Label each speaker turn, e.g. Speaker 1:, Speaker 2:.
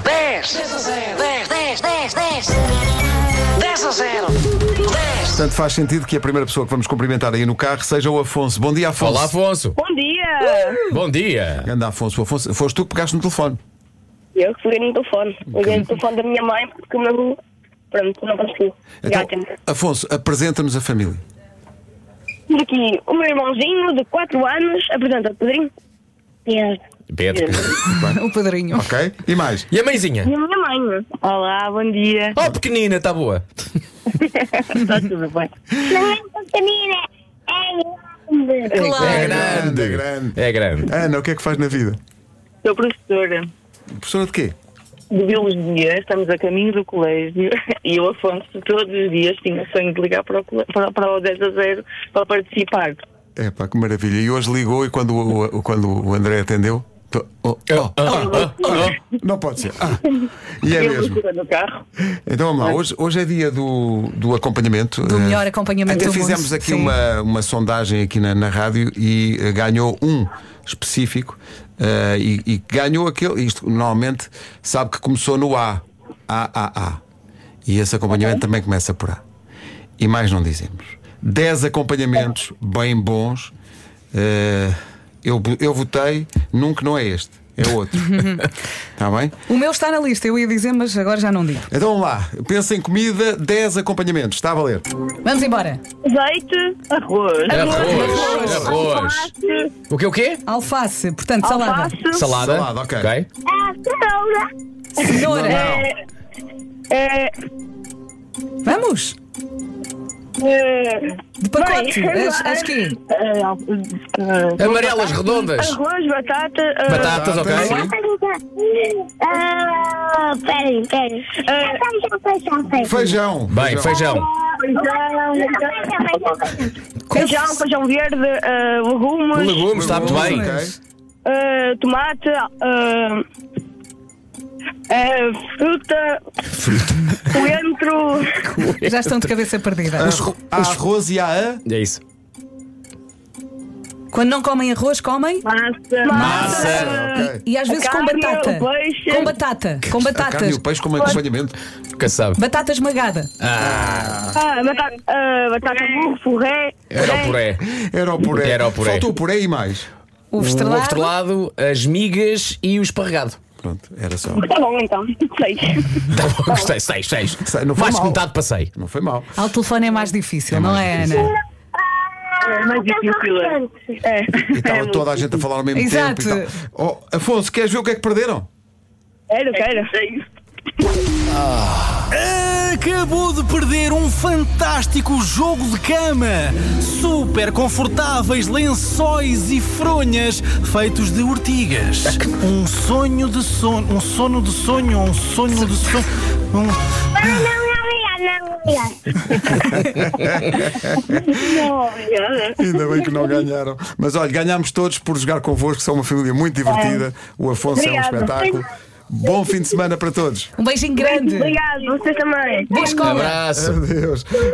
Speaker 1: 10. 10 a 0. 10, 10, 10, 10. 10 a 0. 10.
Speaker 2: Portanto, faz sentido que a primeira pessoa que vamos cumprimentar aí no carro seja o Afonso. Bom dia, Afonso.
Speaker 3: Olá, Afonso.
Speaker 4: Bom dia!
Speaker 3: Bom dia.
Speaker 2: Anda, Afonso. Afonso, foste tu que pegaste no telefone.
Speaker 4: Eu que peguei no telefone. Peguei no telefone da minha mãe porque o meu. Pronto, não consegui.
Speaker 2: Então, Afonso, apresenta-nos a família.
Speaker 4: Temos aqui o meu irmãozinho de 4 anos. Apresenta o Pedrinho.
Speaker 3: Pedro.
Speaker 5: O Pedrinho.
Speaker 2: Ok? E mais?
Speaker 3: E a mãezinha?
Speaker 4: E a minha mãe. Olá, bom dia.
Speaker 3: Oh, pequenina, está boa.
Speaker 4: Está tudo bem.
Speaker 6: Não é pequenina, é grande.
Speaker 5: Claro.
Speaker 3: É grande.
Speaker 2: É grande.
Speaker 3: É grande.
Speaker 2: Ana, o que é que faz na vida?
Speaker 4: Sou professora
Speaker 2: Professora de quê?
Speaker 4: de biologia. Estamos a caminho do colégio. E o Afonso todos os dias tinha o sonho de ligar para o 10 a 0 para participar.
Speaker 2: É pá, que maravilha. E hoje ligou e quando o André atendeu. Não pode ser. E é
Speaker 4: Eu
Speaker 2: mesmo.
Speaker 4: estou no carro.
Speaker 2: Então vamos lá. Hoje é dia do acompanhamento.
Speaker 5: Do melhor acompanhamento
Speaker 2: Até
Speaker 5: do mundo.
Speaker 2: fizemos aqui
Speaker 5: Sim.
Speaker 2: uma sondagem aqui na rádio e ganhou um específico. E ganhou aquele. Isto normalmente sabe que começou no A. E esse acompanhamento também começa por A. E mais não dizemos. 10 acompanhamentos bem bons. Eu votei num que não é este, é outro. Está bem?
Speaker 5: O meu está na lista, eu ia dizer, mas agora já não digo.
Speaker 2: Então vamos lá. Pensa em comida, 10 acompanhamentos. Está a valer.
Speaker 5: Vamos embora.
Speaker 4: Azeite, arroz.
Speaker 3: Arroz. O quê?
Speaker 5: Alface, portanto, salada.
Speaker 4: Alface.
Speaker 3: Salada.
Speaker 2: Salada, ok.
Speaker 5: Cenoura. Vamos. De pacote. As quê?
Speaker 3: Amarelas redondas.
Speaker 4: Arroz, batata.
Speaker 3: Batatas, ok?
Speaker 6: Peraí.
Speaker 2: Feijão.
Speaker 3: Bem, feijão.
Speaker 4: Feijão verde, legumes.
Speaker 3: Legumes, está muito bem.
Speaker 2: Ok.
Speaker 4: Tomate. Fruta. Coentro.
Speaker 5: Já estão de cabeça perdida.
Speaker 2: Há arroz e há
Speaker 3: É isso.
Speaker 5: Quando não comem arroz, comem?
Speaker 3: Massa.
Speaker 2: Ok.
Speaker 5: E às vezes com
Speaker 4: carne,
Speaker 5: batata.
Speaker 4: o peixe.
Speaker 5: Com batata. Com
Speaker 2: A carne e
Speaker 5: batatas.
Speaker 2: o peixe como acompanhamento.
Speaker 3: Nunca sabe.
Speaker 5: Batata esmagada.
Speaker 4: Batata burro, forré.
Speaker 3: Era o puré.
Speaker 2: Era o puré.
Speaker 3: Era o puré.
Speaker 2: Faltou o puré e mais.
Speaker 5: O
Speaker 3: O ovo
Speaker 5: estrelado.
Speaker 3: estrelado, as migas e o esparregado.
Speaker 2: Pronto, era só.
Speaker 4: Tá bom então. 6.
Speaker 3: Gostei, 6.
Speaker 2: Não foi
Speaker 3: Mais
Speaker 2: mal.
Speaker 3: que metade passei.
Speaker 2: Não foi mal.
Speaker 5: Ao telefone é mais difícil, não é,
Speaker 2: mais
Speaker 5: Ana?
Speaker 4: É mais difícil.
Speaker 2: E estava toda a gente a falar ao mesmo
Speaker 5: Exato.
Speaker 2: tempo. E tal. Oh, Afonso, queres ver o que é que perderam?
Speaker 4: Quero.
Speaker 7: Acabou de perder um fantástico jogo de cama. Super confortáveis lençóis e fronhas feitos de ortigas. Um sonho de sono. Um sono de sonho. Um sonho de sonho.
Speaker 4: Não, obrigada.
Speaker 2: Ainda bem que não ganharam. Mas olha, ganhámos todos por jogar convosco. São uma família muito divertida. O Afonso é um
Speaker 4: Obrigada.
Speaker 2: espetáculo. Bom fim de semana para todos.
Speaker 5: Um beijinho grande.
Speaker 4: Obrigado, você também.
Speaker 5: Boa escola.
Speaker 3: Abraço.
Speaker 2: Adeus.